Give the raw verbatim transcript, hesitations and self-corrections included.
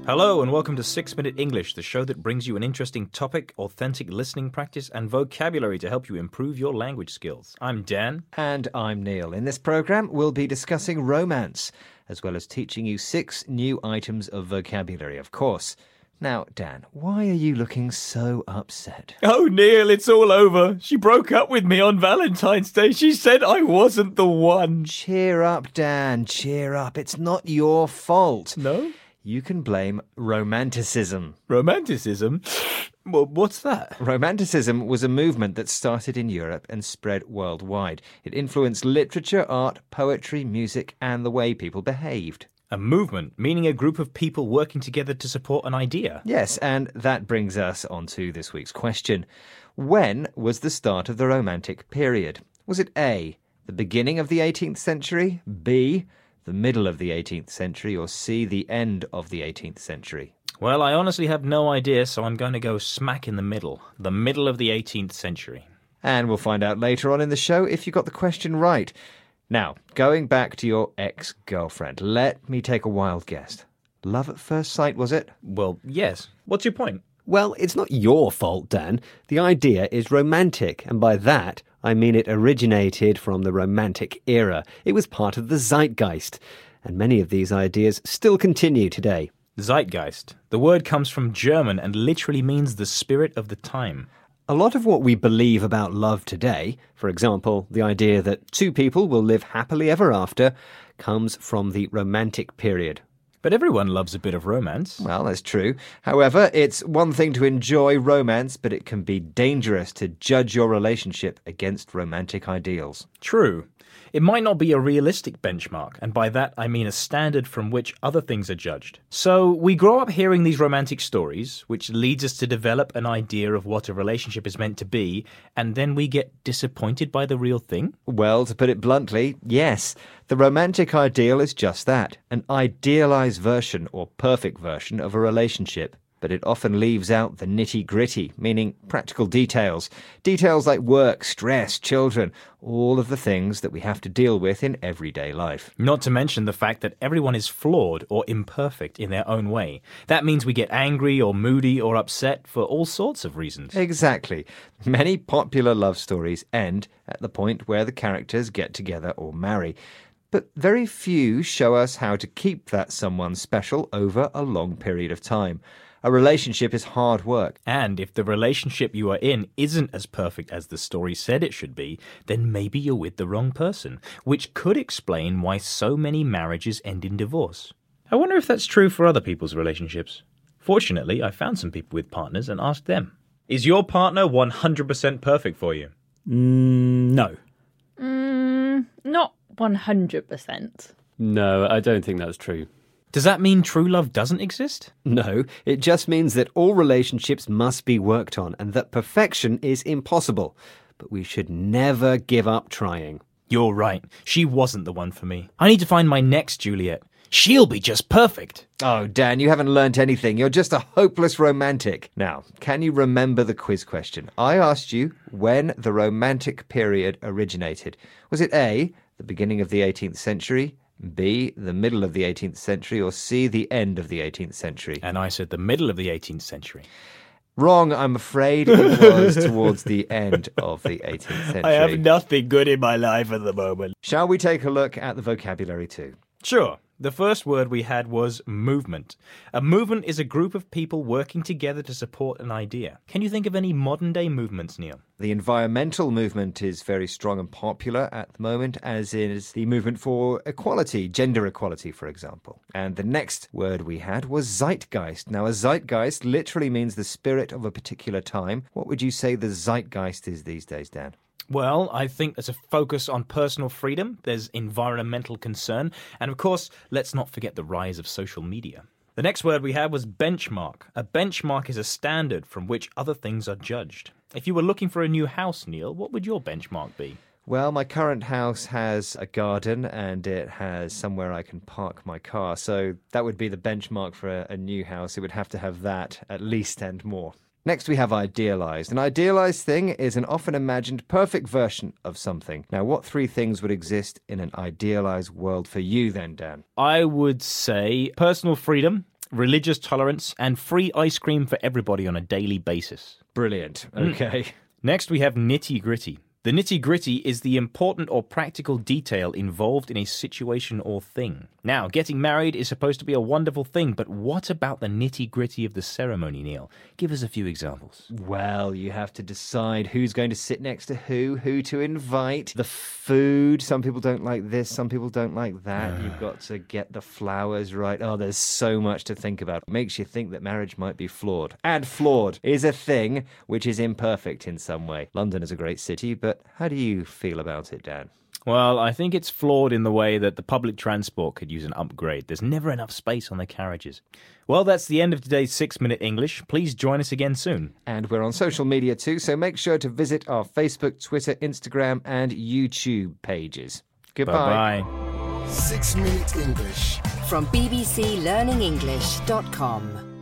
Hello and welcome to six minute English, the show that brings you an interesting topic, authentic listening practice, and vocabulary to help you improve your language skills. I'm Dan. And I'm Neil. In this program, we'll be discussing romance, as well as teaching you six new items of vocabulary, of course. Now, Dan, why are you looking so upset? Oh, Neil, it's all over. She broke up with me on Valentine's Day. She said I wasn't the one. Cheer up, Dan, cheer up. It's not your fault. No? You can blame romanticism. Romanticism? Well, what's that? Romanticism was a movement that started in Europe and spread worldwide. It influenced literature, art, poetry, music, and the way people behaved. A movement, meaning a group of people working together to support an idea. Yes, and that brings us on to this week's question. When was the start of the Romantic period? Was it A, the beginning of the eighteenth century, B, the middle of the eighteenth century, or C, the end of the eighteenth century? Well, I honestly have no idea, so I'm going to go smack in the middle. The middle of the eighteenth century. And we'll find out later on in the show if you got the question right. Now, going back to your ex-girlfriend, let me take a wild guess. Love at first sight, was it? Well, yes. What's your point? Well, it's not your fault, Dan. The idea is romantic, and by that, I mean it originated from the Romantic era. It was part of the zeitgeist, and many of these ideas still continue today. Zeitgeist. The word comes from German and literally means the spirit of the time. A lot of what we believe about love today, for example, the idea that two people will live happily ever after, comes from the Romantic period. But everyone loves a bit of romance. Well, that's true. However, it's one thing to enjoy romance, but it can be dangerous to judge your relationship against romantic ideals. True. It might not be a realistic benchmark, and by that I mean a standard from which other things are judged. So we grow up hearing these romantic stories, which leads us to develop an idea of what a relationship is meant to be, and then we get disappointed by the real thing? Well, to put it bluntly, yes. The romantic ideal is just that, an idealized version or perfect version of a relationship. But it often leaves out the nitty-gritty, meaning practical details. Details like work, stress, children, all of the things that we have to deal with in everyday life. Not to mention the fact that everyone is flawed or imperfect in their own way. That means we get angry or moody or upset for all sorts of reasons. Exactly. Many popular love stories end at the point where the characters get together or marry. But very few show us how to keep that someone special over a long period of time. A relationship is hard work. And if the relationship you are in isn't as perfect as the story said it should be, then maybe you're with the wrong person, which could explain why so many marriages end in divorce. I wonder if that's true for other people's relationships. Fortunately, I found some people with partners and asked them. Is your partner one hundred percent perfect for you? Mm, no. Mm, not one hundred percent. No, I don't think that's true. Does that mean true love doesn't exist? No, it just means that all relationships must be worked on and that perfection is impossible. But we should never give up trying. You're right. She wasn't the one for me. I need to find my next Juliet. She'll be just perfect. Oh, Dan, you haven't learnt anything. You're just a hopeless romantic. Now, can you remember the quiz question? I asked you when the Romantic period originated. Was it A, the beginning of the eighteenth century, B, the middle of the eighteenth century, or C, the end of the eighteenth century? And I said the middle of the eighteenth century. Wrong, I'm afraid. It was towards the end of the eighteenth century. I have nothing good in my life at the moment. Shall we take a look at the vocabulary too? Sure. The first word we had was movement. A movement is a group of people working together to support an idea. Can you think of any modern-day movements, Neil? The environmental movement is very strong and popular at the moment, as is the movement for equality, gender equality, for example. And the next word we had was zeitgeist. Now, a zeitgeist literally means the spirit of a particular time. What would you say the zeitgeist is these days, Dan? Well, I think there's a focus on personal freedom, there's environmental concern, and of course, let's not forget the rise of social media. The next word we had was benchmark. A benchmark is a standard from which other things are judged. If you were looking for a new house, Neil, what would your benchmark be? Well, my current house has a garden and it has somewhere I can park my car, so that would be the benchmark for a, a new house. It would have to have that at least and more. Next we have idealized. An idealized thing is an often imagined perfect version of something. Now, what three things would exist in an idealized world for you then, Dan? I would say personal freedom, religious tolerance, and free ice cream for everybody on a daily basis. Brilliant. Okay. Mm. Next, we have nitty-gritty. The nitty-gritty is the important or practical detail involved in a situation or thing. Now, getting married is supposed to be a wonderful thing, but what about the nitty-gritty of the ceremony, Neil? Give us a few examples. Well, you have to decide who's going to sit next to who, who to invite, the food. Some people don't like this, some people don't like that. You've got to get the flowers right. Oh, there's so much to think about. It makes you think that marriage might be flawed. And flawed is a thing which is imperfect in some way. London is a great city, but how do you feel about it, Dan? Well, I think it's flawed in the way that the public transport could use an upgrade. There's never enough space on the carriages. Well, that's the end of today's six minute English. Please join us again soon. And we're on social media too, so make sure to visit our Facebook, Twitter, Instagram, and YouTube pages. Goodbye. Bye-bye. Six Minute English from b b c learning english dot com.